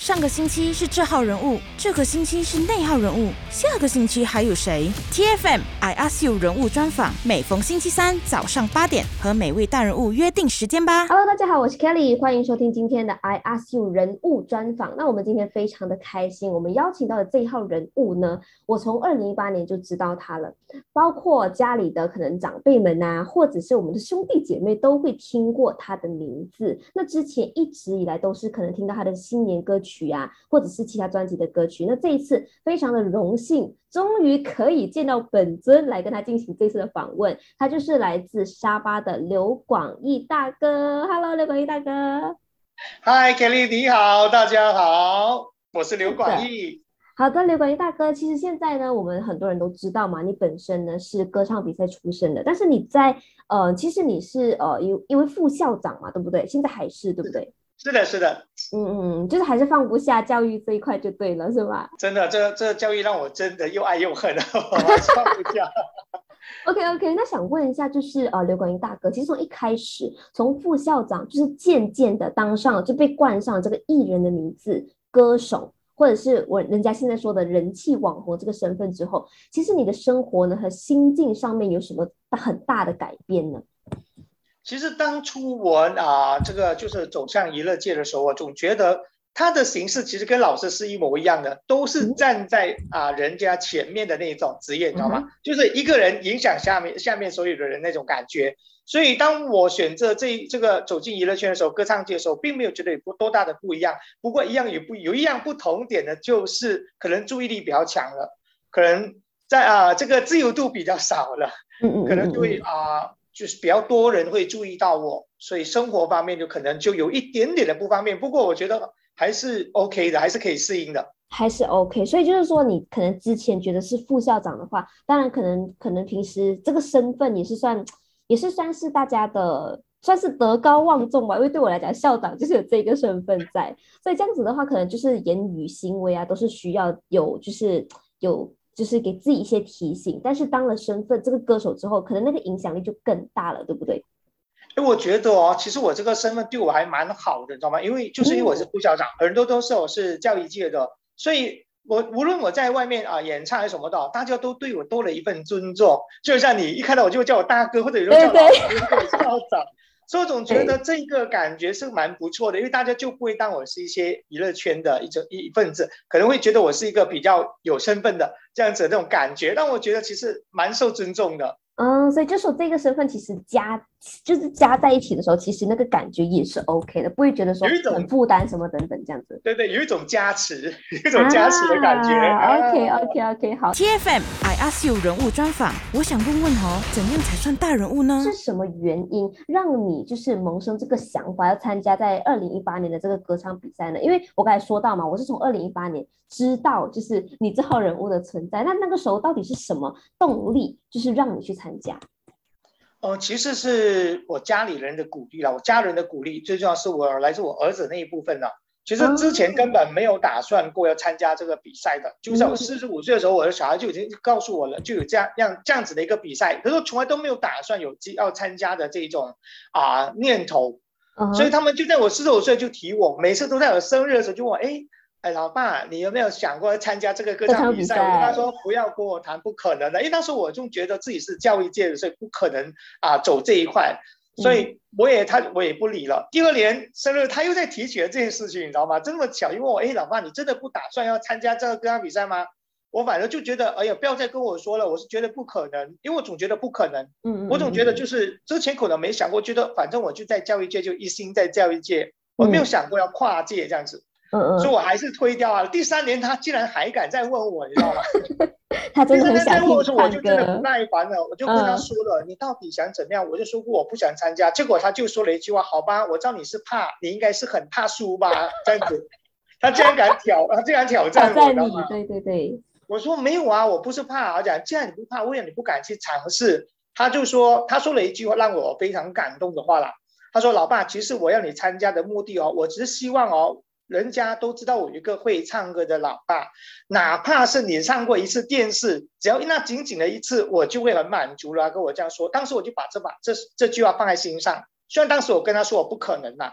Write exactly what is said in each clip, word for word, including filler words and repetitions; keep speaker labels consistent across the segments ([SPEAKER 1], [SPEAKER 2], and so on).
[SPEAKER 1] 上个星期是这号人物，这个星期是那号人物，下个星期还有谁 ？T F M I Ask You 人物专访，每逢星期三早上八点，和每位大人物约定时间吧。
[SPEAKER 2] Hello，大家好，我是 Kelly， 欢迎收听今天的 I Ask You 人物专访。那我们今天非常的开心，我们邀请到的这一号人物呢，我从二零一八年就知道他了，包括家里的可能长辈们啊，或者是我们的兄弟姐妹都会听过他的名字。那之前一直以来都是可能听到他的新年歌曲啊，或者是其他专辑的歌曲。那这一次非常的荣幸，终于可以见到本尊来跟他进行这次的访问。他就是来自沙巴的刘广义大哥。Hello， 刘广义大哥。
[SPEAKER 3] 嗨 Kelly 你好，大家好，我是刘广义。
[SPEAKER 2] 好的，刘广义大哥，其实现在呢，我们很多人都知道嘛，你本身呢是歌唱比赛出身的，但是你在呃，其实你是呃一一位副校长嘛，对不对？现在还是对不对？
[SPEAKER 3] 是的，是的，
[SPEAKER 2] 嗯嗯，就是还是放不下教育这一块就对了，是吧？
[SPEAKER 3] 真的，这这教育让我真的又爱又恨，我还是放不下。
[SPEAKER 2] OK OK， 那想问一下，就是呃，刘广义大哥，其实从一开始，从副校长，就是渐渐的当上就被冠上这个艺人的名字，歌手，或者是我人家现在说的人气网红这个身份之后，其实你的生活呢和心境上面有什么很大的改变呢？
[SPEAKER 3] 其实当初我啊、呃，这个就是走向娱乐界的时候，我总觉得他的形式其实跟老师是一模一样的，都是站在啊、呃、人家前面的那种职业，你知道吗？嗯、就是一个人影响下面下面所有的人那种感觉。所以当我选择这这个走进娱乐圈的时候，歌唱界的时候，并没有觉得有多大的不一样。不过一样有不有一样不同点的，就是可能注意力比较强了，可能在啊、呃、这个自由度比较少了，可能就会啊。呃就是比较多人会注意到我，所以生活方面就可能就有一点点的不方便。不过我觉得还是 OK 的，还是可以适应的，
[SPEAKER 2] 还是 OK。所以就是说，你可能之前觉得是副校长的话，当然可能可能平时这个身份也是算也是算是大家的算是德高望重吧。因为对我来讲，校长就是有这个身份在，所以这样子的话，可能就是言语行为啊，都是需要有就是有。就是给自己一些提醒，但是当了身份这个歌手之后，可能那个影响力就更大了，对不对？
[SPEAKER 3] 我觉得哦，其实我这个身份对我还蛮好的，你知道吗？因为就是因为我是副校长，很多都是我是教育界的，所以我无论我在外面啊演唱还是什么的，大家都对我多了一份尊重。就像你一看到我就叫我大哥，或者有人叫老师，或者校长。所以我总觉得这个感觉是蛮不错的，因为大家就不会当我是一些娱乐圈的一种一份子，可能会觉得我是一个比较有身份的这样子的那种感觉，让我觉得其实蛮受尊重的。
[SPEAKER 2] 嗯，所以就说这个身份其实加就是加在一起的时候，其实那个感觉也是 OK 的，不会觉得说很负担什么等等这样子。
[SPEAKER 3] 对对，有一种加持，有一种加持的感觉。
[SPEAKER 2] 啊、OK OK OK， 好。
[SPEAKER 1] T F M I Ask You 人物专访，我想问问哦，怎样才算大人物呢？
[SPEAKER 2] 是什么原因让你就是萌生这个想法，要参加在二零一八年的这个歌唱比赛呢？因为我刚才说到嘛，我是从二零一八年知道就是你这号人物的存在，那那个时候到底是什么动力，就是让你去参加？
[SPEAKER 3] 哦，其实是我家里人的鼓励啦，我家人的鼓励，最重要是我来自我儿子那一部分啦。其实之前根本没有打算过要参加这个比赛的，就在我四十五岁的时候，我的小孩就已经告诉我了，就有这样样这样子的一个比赛，可是我从来都没有打算有要参加的这种啊、呃、念头， uh-huh. 所以他们就在我四十五岁就提我，每次都在我生日的时候就问我，哎。哎，老爸，你有没有想过参加这个歌唱比赛？我跟他说不要跟我谈，不可能的，因为当时我就觉得自己是教育界的，所以不可能啊走这一块，所以我也他我也不理了。第二年生日他又在提起了这件事情，你知道吗？这么巧，因为我哎，老爸，你真的不打算要参加这个歌唱比赛吗？我反正就觉得，哎呀，不要再跟我说了，我是觉得不可能，因为我总觉得不可能，嗯，我总觉得就是之前可能没想过，觉得反正我就在教育界，就一心在教育界，我没有想过要跨界这样子。嗯嗯，所以我还是推掉了。第三年他竟然还敢再问我，你知道吗？
[SPEAKER 2] 他真的很想听
[SPEAKER 3] 我说我就真的不耐烦了，我就跟他说了、嗯，你到底想怎么样？我就说过我不想参加，结果他就说了一句话，好吧，我知道你是怕，你应该是很怕输吧，这样子。他竟然敢挑，他竟然挑战我，
[SPEAKER 2] 挑战你，对对对。
[SPEAKER 3] 我说没有啊，我不是怕，而且既然你不怕，为什么你不敢去尝试？他就说，他说了一句话让我非常感动的话啦。他说：“老爸，其实我要你参加的目的哦，我只是希望哦。”人家都知道我有一个会唱歌的老爸，哪怕是你上过一次电视，只要那仅仅的一次，我就会很满足了。跟我这样说，当时我就把这把这这句话放在心上。虽然当时我跟他说我不可能啦，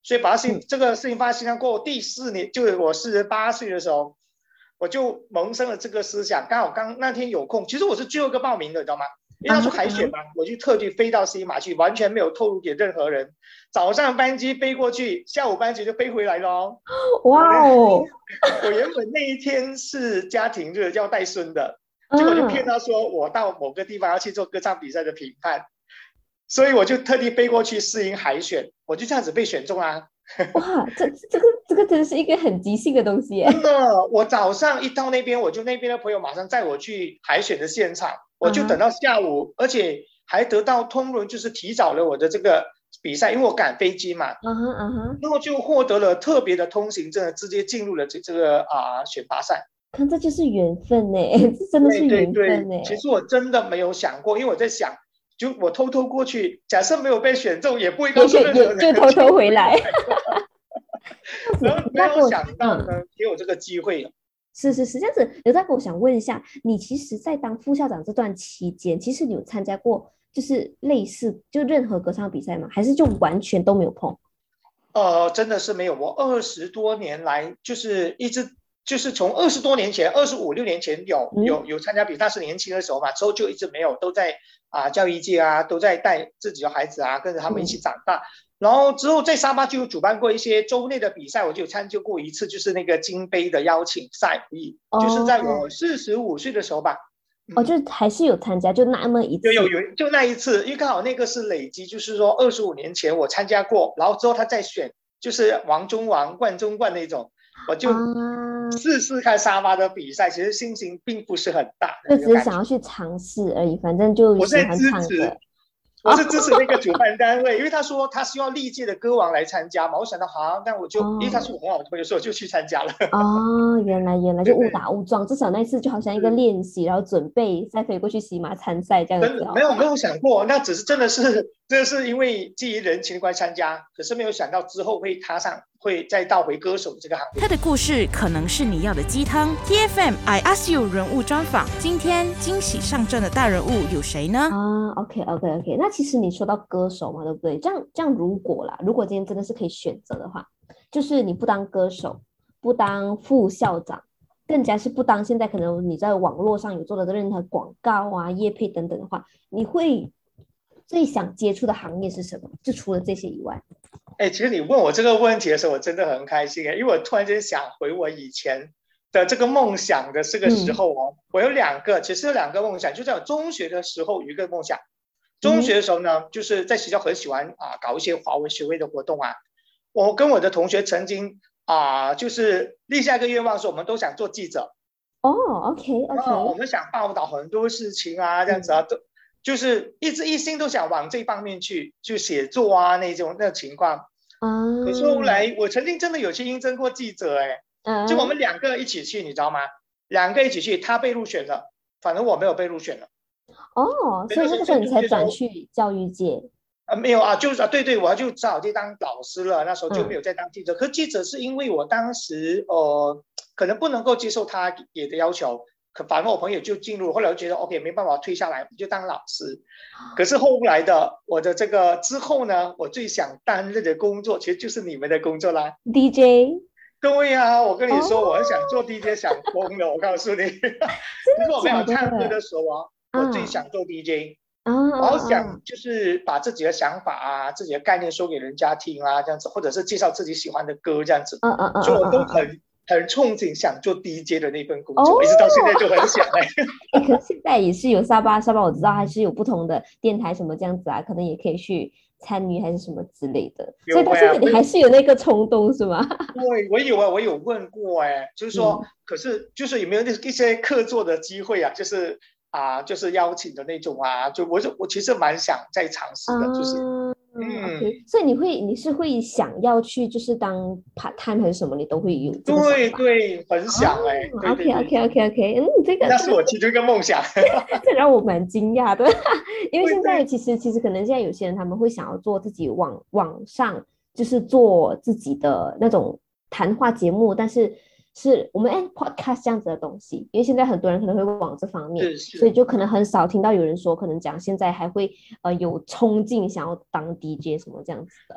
[SPEAKER 3] 所以把事情、嗯、这个事情发生过后，第四年就是我四十八岁的时候，我就萌生了这个思想。刚好刚那天有空，其实我是最后一个报名的，你知道吗？因为他说海选嘛，我就特地飞到西马去，完全没有透露给任何人。早上班机飞过去，下午班机就飞回来了哦。
[SPEAKER 2] 哇哦！
[SPEAKER 3] 我原本那一天是家庭日要带孙的，结果就骗他说我到某个地方要去做歌唱比赛的评判，所以我就特地飞过去适应海选，我就这样子被选中啦。
[SPEAKER 2] 哇，这这个这个真的是一个很即兴的东西耶！
[SPEAKER 3] 真的，我早上一到那边，我就那边的朋友马上载我去海选的现场，我就等到下午，而且还得到通融，就是提早了我的这个比赛，因为我赶飞机嘛，
[SPEAKER 2] 嗯哼嗯哼，
[SPEAKER 3] 然后就获得了特别的通行证，直接进入了这这个啊、呃、选拔赛。
[SPEAKER 2] 看这就是缘分呢，这真的是缘分呢。
[SPEAKER 3] 其实我真的没有想过，因为我在想，就我偷偷过去，假设没有被选中，也不会告诉任何人，
[SPEAKER 2] 就偷偷回来。
[SPEAKER 3] 然后没有想到呢，给我这个机会了。
[SPEAKER 2] 是是是，这样子，刘大哥，我想问一下，你其实，在当副校长这段期间，其实你有参加过就是类似就任何歌唱比赛吗？还是就完全都没有碰？
[SPEAKER 3] 呃，真的是没有。我二十多年来，就是一直就是从二十多年前，二十五六年前有有有参加比赛，但是年轻的时候嘛，之后就一直没有，都在啊、呃、教育界啊，都在带自己的孩子啊，跟着他们一起长大。嗯，然后之后在沙巴就有主办过一些州内的比赛，我就有参加过一次，就是那个金杯的邀请赛，哦，就是在我四十五岁的时候吧。
[SPEAKER 2] 哦，就还是有参加，就那么一次。
[SPEAKER 3] 有有有，就那一次，因为刚好那个是累积，就是说二十五年前我参加过，然后之后他再选，就是王中王、冠中冠那种，我就试试看沙巴的比赛，其实心情并不是很大，
[SPEAKER 2] 就只是想要去尝试而已，反正就喜欢唱歌。
[SPEAKER 3] 我是支持那个主办单位，因为他说他希望历届的歌王来参加嘛，我想到好，那我就、哦、因为他是我很好的朋友，所以我就去参加了。
[SPEAKER 2] 哦，原来原来就误打误撞，至少那次就好像一个练习，然后准备再飞过去西马参赛这样子。
[SPEAKER 3] 真的没有没有想过，那只是真的是这是因为基于人情关参加，可是没有想到之后会踏上会再倒回歌手这个行业。
[SPEAKER 1] 他的故事可能是你要的鸡汤。T F M I Ask You 人物专访，今天惊喜上阵的大人物有谁呢？
[SPEAKER 2] 啊 ，OK OK OK， 那其实你说到歌手嘛，对不对？这样这样如果啦，如果今天真的是可以选择的话，就是你不当歌手，不当副校长，更加是不当现在可能你在网络上有做的任何广告啊、业配等等的话，你会最想接触的行业是什么？就除了这些以外。
[SPEAKER 3] 哎，其实你问我这个问题的时候，我真的很开心哎，因为我突然间想回我以前的这个梦想的这个时候哦，嗯、我有两个，其实有两个梦想，就在我中学的时候有一个梦想。中学的时候呢，嗯、就是在学校很喜欢啊搞一些华文学会的活动啊。我跟我的同学曾经啊，就是立下一个愿望，说我们都想做记者。
[SPEAKER 2] 哦 ，OK OK，
[SPEAKER 3] 啊，我们想报道很多事情啊，这样子啊，都、嗯、就是一直一心都想往这方面去，就写作啊那种那种情况。啊，可是后来我曾经真的有去应征过记者哎、欸，就我们两个一起去，你知道吗？两个一起去，他被入选了，反正我没有被入选了。
[SPEAKER 2] 哦，所以那个时候你才转去教育界。
[SPEAKER 3] 啊，没有啊，就是啊，对对，我就只好去当老师了，那时候就没有再当记者。嗯、可记者是因为我当时呃，可能不能够接受他给的要求，可反正我朋友就进入，后来我觉得 OK 没办法退下来，就当老师。可是后来的我的这个之后呢，我最想担任的工作其实就是你们的工作啦
[SPEAKER 2] ，D J。
[SPEAKER 3] 对呀、啊，我跟你说，哦、我很想做 D J， 想疯了，我告诉你。可是我没有唱歌的时候啊，我最想做 D J。
[SPEAKER 2] 啊，
[SPEAKER 3] 然后想就是把自己的想法啊、自己的概念说给人家听啊，这样子，或者是介绍自己喜欢的歌这样子。嗯嗯嗯，所以我都很很憧憬想做 D J 的那份工作，哦、一直到现在就很想哎。
[SPEAKER 2] 欸、可是现在也是有沙巴，沙巴我知道还是有不同的电台什么这样子啊，可能也可以去参与还是什么之类的。所以到现在你还是有那个冲动是吗？
[SPEAKER 3] 对，我有啊，我有问过哎，就是说，嗯、可是就是有没有一些客座的机会啊？就是啊，就是邀请的那种啊，就我我其实蛮想再尝试的，就是。
[SPEAKER 2] 嗯嗯 ，OK， 所以你会你是会想要去就是当 part time 还是什么，你都会有这个想法？
[SPEAKER 3] 对对，很想哎、欸。
[SPEAKER 2] 哦、OK OK OK OK， 嗯，这个
[SPEAKER 3] 那是我其中一个梦想，
[SPEAKER 2] 这让我蛮惊讶的，因为现在其实其实可能现在有些人他们会想要做自己网网上就是做自己的那种谈话节目，但是是我们哎 podcast 这样子的东西，因为现在很多人可能会往这方面，所以就可能很少听到有人说可能讲现在还会呃有冲劲想要当 D J 什么这样子的。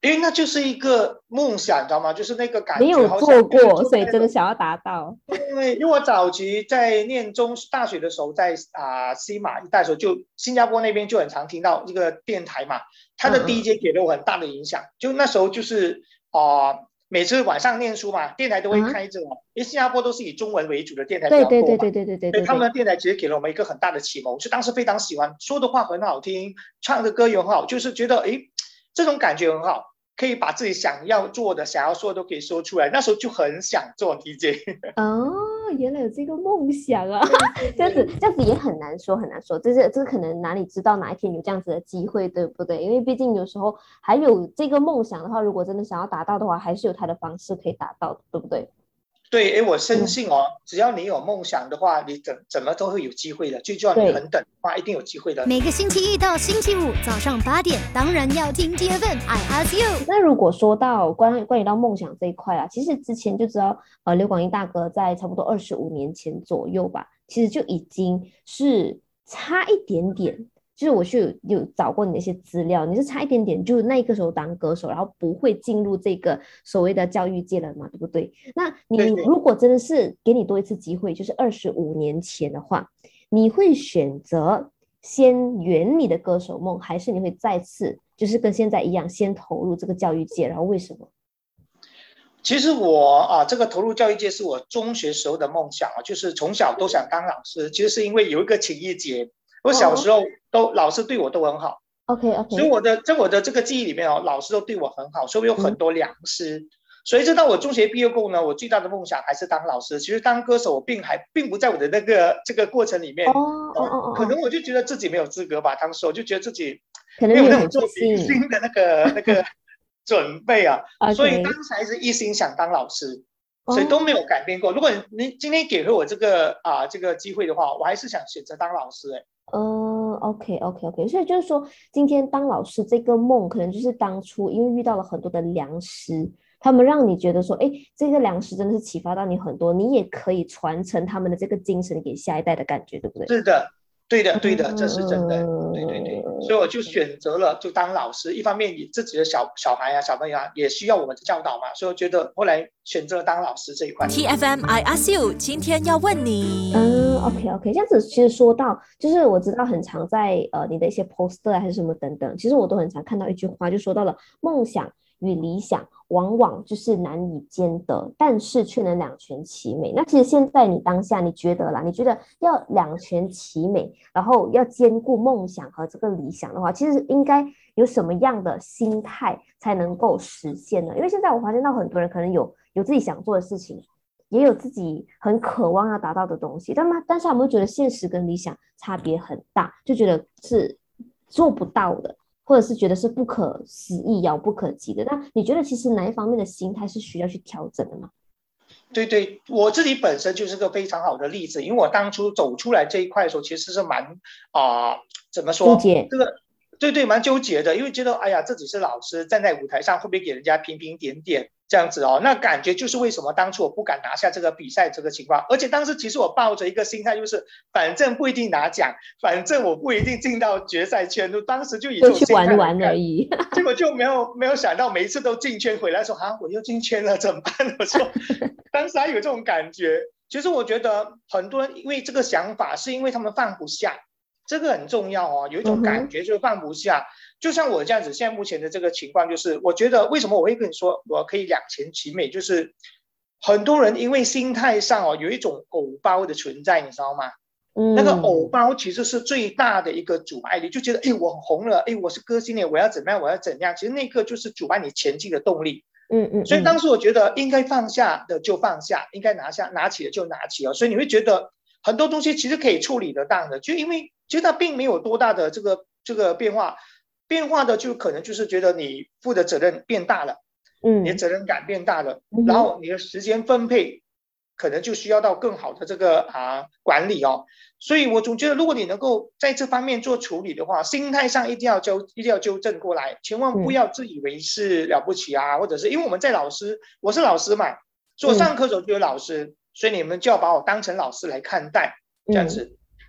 [SPEAKER 3] 因为那就是一个梦想，你知道吗？就是那个感觉
[SPEAKER 2] 没有做过，所以真的想要达到。
[SPEAKER 3] 对，因为我早期在念中大学的时候，在啊、西马一带的时候，就新加坡那边就很常听到这个电台嘛，它的 D J 给了我很大的影响。嗯、就那时候就是啊、呃，每次晚上念书嘛，电台都会开着，嗯、因为新加坡都是以中文为主的电台比较多嘛，
[SPEAKER 2] 对对对对对对对，
[SPEAKER 3] 所以他们的电台其实给了我们一个很大的启蒙，就当时非常喜欢，说的话很好听，唱的歌也很好，就是觉得哎，这种感觉很好。可以把自己想要做的、想要说的都可以说出来，那时候就很想做 D J。
[SPEAKER 2] 哦，原来有这个梦想啊！这样子，这样子也很难说，很难说。这是，这可能哪里知道哪一天有这样子的机会，对不对？因为毕竟有时候还有这个梦想的话，如果真的想要达到的话，还是有它的方式可以达到的，对不对？
[SPEAKER 3] 对，哎，我深信哦，嗯、只要你有梦想的话，你怎怎么都会有机会的。最重要，你很等的话，一定有机会的。
[SPEAKER 4] 每个星期一到星期五早上八点，当然要听 T F M I Ask You。
[SPEAKER 2] 那如果说到关关于到梦想这一块啊，其实之前就知道，呃，刘广义大哥在差不多二十五年前左右吧，其实就已经是差一点点。就是我是有有找过你的一些资料，你是差一点点，就那个时候当歌手，然后不会进入这个所谓的教育界了嘛，对不对？那你如果真的是给你多一次机会，就是二十五年前的话，你会选择先圆你的歌手梦，还是你会再次就是跟现在一样，先投入这个教育界？然后为什么？
[SPEAKER 3] 其实我啊，这个投入教育界是我中学时候的梦想啊，就是从小都想当老师。其实是因为有一个情谊节。我小时候都、oh. 老师对我都很好
[SPEAKER 2] ，OK OK，
[SPEAKER 3] 所以我的在我的这个记忆里面哦，老师都对我很好，所以我有很多良师。嗯、所以直到我中学毕业后呢，我最大的梦想还是当老师。其实当歌手我并还并不在我的那个这个过程里面，哦哦哦，可能我就觉得自己没有资格吧，当时我就觉得自己没有那种做明星的那个那个准备啊， okay. 所以当时还是一心想当老师。所以都没有改变过。如果你今天给了我这个啊这个机会的话，我还是想选择当老师。哎，
[SPEAKER 2] 嗯 ，OK OK OK， 所以就是说，今天当老师这个梦，可能就是当初因为遇到了很多的良师，他们让你觉得说，哎，这个良师真的是启发到你很多，你也可以传承他们的这个精神给下一代的感觉，对不对？
[SPEAKER 3] 是的。对的，对的，这是真的，嗯、对对对，所以我就选择了就当老师。一方面，你自己的小小孩啊、小朋友啊，也需要我们的教导嘛，所以我觉得后来选择了当老师这一块。
[SPEAKER 4] T F M I Ask You， 今天要问你，
[SPEAKER 2] 嗯 ，OK OK， 这样子其实说到，就是我知道很常在呃你的一些 poster 还是什么等等，其实我都很常看到一句话，就说到了梦想与理想往往就是难以兼得，但是却能两全其美。那其实现在你当下你觉得啦，你觉得要两全其美，然后要兼顾梦想和这个理想的话，其实应该有什么样的心态才能够实现呢？因为现在我发现到很多人可能有有自己想做的事情，也有自己很渴望要达到的东西，但但是他们会觉得现实跟理想差别很大，就觉得是做不到的，或者是觉得是不可思议、遥不可及的。那你觉得其实哪一方面的心态是需要去调整的吗？
[SPEAKER 3] 对对，我自己本身就是个非常好的例子，因为我当初走出来这一块的时候，其实是蛮啊、呃，怎么说？
[SPEAKER 2] 纠结。
[SPEAKER 3] 这个对对，蛮纠结的，因为觉得哎呀，自己是老师，站在舞台上会不会给人家评评点点这样子哦？那感觉就是为什么当初我不敢拿下这个比赛这个情况，而且当时其实我抱着一个心态，就是反正不一定拿奖，反正我不一定进到决赛圈，当时就以这种心态
[SPEAKER 2] 去玩玩而已，
[SPEAKER 3] 结果就没有没有想到每一次都进圈回来说啊，我又进圈了怎么办？我说当时还有这种感觉。其实我觉得很多人因为这个想法，是因为他们放不下。这个很重要哦，有一种感觉就是放不下、嗯、就像我这样子，现在目前的这个情况就是我觉得为什么我会跟你说我可以两全其美，就是很多人因为心态上哦有一种偶包的存在，你知道吗、嗯、那个偶包其实是最大的一个阻碍力，就觉得诶我很红了，诶我是歌星耶，我要怎么样我要怎样，其实那个就是阻碍你前进的动力。嗯嗯，所以当时我觉得应该放下的就放下，应该拿下拿起的就拿起哦，所以你会觉得很多东西其实可以处理得当的，就因为其实它并没有多大的这个这个变化，变化的就可能就是觉得你负的责任变大了，嗯，你的责任感变大了，嗯、然后你的时间分配可能就需要到更好的这个啊管理哦，所以我总觉得如果你能够在这方面做处理的话，心态上一定要纠一定要纠正过来，千万不要自以为是了不起啊，嗯、或者是因为我们在老师，我是老师嘛，所以我上课的时候就有老师。嗯，所以你们就要把我当成老师来看待，这样子、嗯、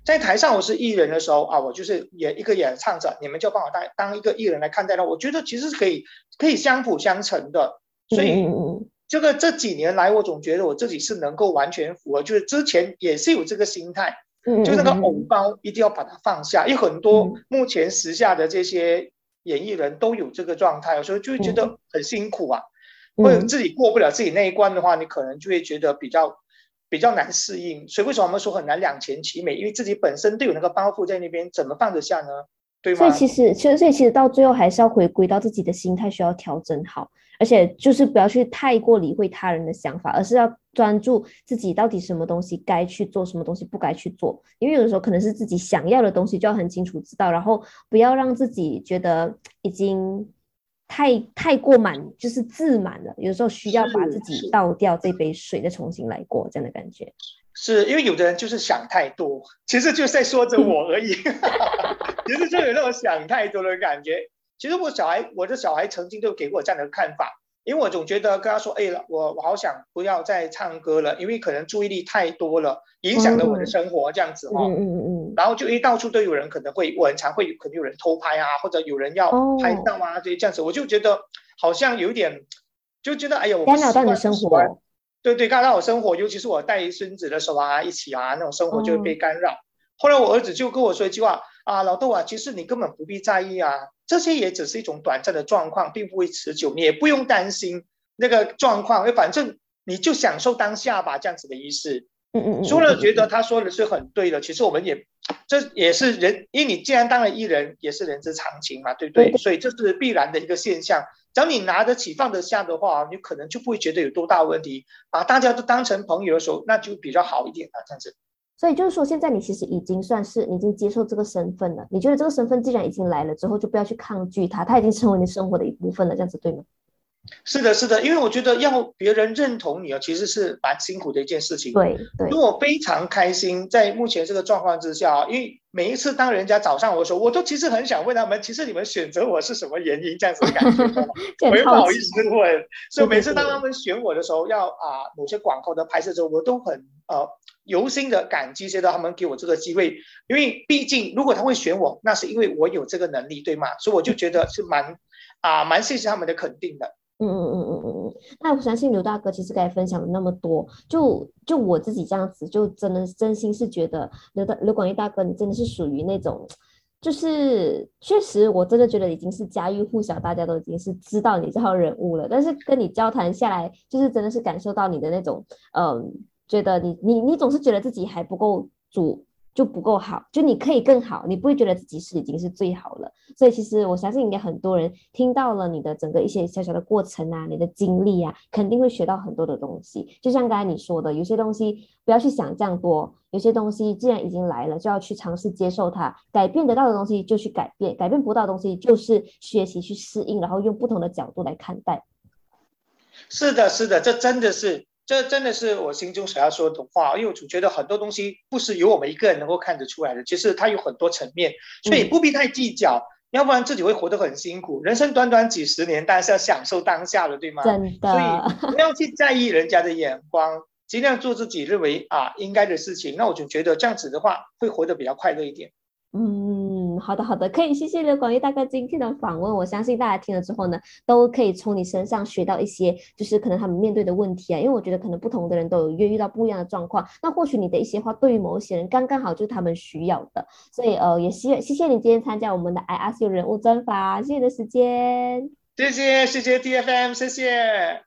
[SPEAKER 3] 在台上我是艺人的时候啊，我就是演一个演唱者，你们就帮我当当一个艺人来看待了。我觉得其实是可以可以相辅相成的，所以这个这几年来，我总觉得我自己是能够完全符合，就是之前也是有这个心态，就那个偶包一定要把它放下，因为很多目前时下的这些演艺人都有这个状态，所以就会觉得很辛苦啊，或者自己过不了自己那一关的话，你可能就会觉得比较。比较难适应，所以为什么我们说很难两全其美？因为自己本身都有那个包袱在那边，怎么放得下呢？对吗？
[SPEAKER 2] 所以其实，其实，所以其实到最后还是要回归到自己的心态需要调整好，而且就是不要去太过理会他人的想法，而是要专注自己到底什么东西该去做，什么东西不该去做。因为有的时候可能是自己想要的东西就要很清楚知道，然后不要让自己觉得已经。太太过满，就是自满了。有时候需要把自己倒掉这杯水，再重新来过，这样的感觉。
[SPEAKER 3] 是因为有的人就是想太多，其实就是在说着我而已。其实就有那种想太多的感觉。其实我小孩，我的小孩曾经都给我这样的看法，因为我总觉得跟他说，哎，我我好想不要再唱歌了，因为可能注意力太多了，影响了我的生活，这样子哦。嗯嗯嗯。然后就一到处都有人可能会，我很常会可能有人偷拍啊，或者有人要拍照啊，这、哦、这样子，我就觉得好像有点，就觉得哎呀，我
[SPEAKER 2] 干扰到你的生活。
[SPEAKER 3] 对对，干扰我生活，尤其是我带孙子的时候啊，一起啊，那种生活就会被干扰。哦、后来我儿子就跟我说一句话啊，老豆啊，其实你根本不必在意啊，这些也只是一种短暂的状况，并不会持久，你也不用担心那个状况，反正你就享受当下吧，这样子的意思。嗯嗯嗯。除了觉得他说的是很对的，其实我们也这也是人，因为你既然当了艺人，也是人之常情嘛，对不 对, 对, 对？所以这是必然的一个现象。只要你拿得起放得下的话，你可能就不会觉得有多大问题，把大家都当成朋友的时候，那就比较好一点了，这样子。
[SPEAKER 2] 所以就是说，现在你其实已经算是你已经接受这个身份了。你觉得这个身份既然已经来了之后，就不要去抗拒它，它已经成为你生活的一部分了，这样子对吗？
[SPEAKER 3] 是的，是的，因为我觉得要别人认同你其实是蛮辛苦的一件事情。
[SPEAKER 2] 对对。
[SPEAKER 3] 因为我非常开心，在目前这个状况之下，因为每一次当人家找上我的时候，我都其实很想问他们，其实你们选择我是什么原因？这样子的感觉，我也不好意思问。所以每次当他们选我的时候，要啊某些广告的拍摄的时候，我都很呃由心的感激，觉得他们给我这个机会，因为毕竟如果他会选我，那是因为我有这个能力，对吗？所以我就觉得是蛮啊蛮谢谢他们的肯定的。
[SPEAKER 2] 嗯嗯嗯嗯嗯，那我相信刘大哥其实刚才分享了那么多，就就我自己这样子，就真的真心是觉得刘大刘广义大哥，你真的是属于那种，就是确实我真的觉得已经是家喻户晓，大家都已经是知道你这号人物了。但是跟你交谈下来，就是真的是感受到你的那种，嗯，觉得你你你总是觉得自己还不够足。就不够好，就你可以更好，你不会觉得自己是已经是最好了。所以其实我相信应该很多人听到了你的整个一些小小的过程啊，你的经历啊，肯定会学到很多的东西。就像刚才你说的，有些东西不要去想这样多，有些东西既然已经来了，就要去尝试接受它，改变得到的东西就去改变，改变不到的东西就是学习去适应，然后用不同的角度来看待。
[SPEAKER 3] 是的，是的，这真的是。这真的是我心中想要说的话，因为我总觉得很多东西不是由我们一个人能够看得出来的，其实它有很多层面，所以不必太计较、嗯、要不然自己会活得很辛苦。人生短短几十年，当然是要享受当下了，对吗？
[SPEAKER 2] 真的，
[SPEAKER 3] 所以不要去在意人家的眼光，尽量做自己认为啊应该的事情，那我就觉得这样子的话会活得比较快乐一点。
[SPEAKER 2] 嗯，好的好的，可以，谢谢刘广义大哥今天的访问。我相信大家听了之后呢，都可以从你身上学到一些，就是可能他们面对的问题啊。因为我觉得可能不同的人都有遇到不一样的状况，那或许你的一些话对于某些人刚刚好就是他们需要的。所以呃，也谢谢谢你今天参加我们的 I Ask You 人物专访，谢谢你的时间，
[SPEAKER 3] 谢谢谢谢 T F M， 谢谢。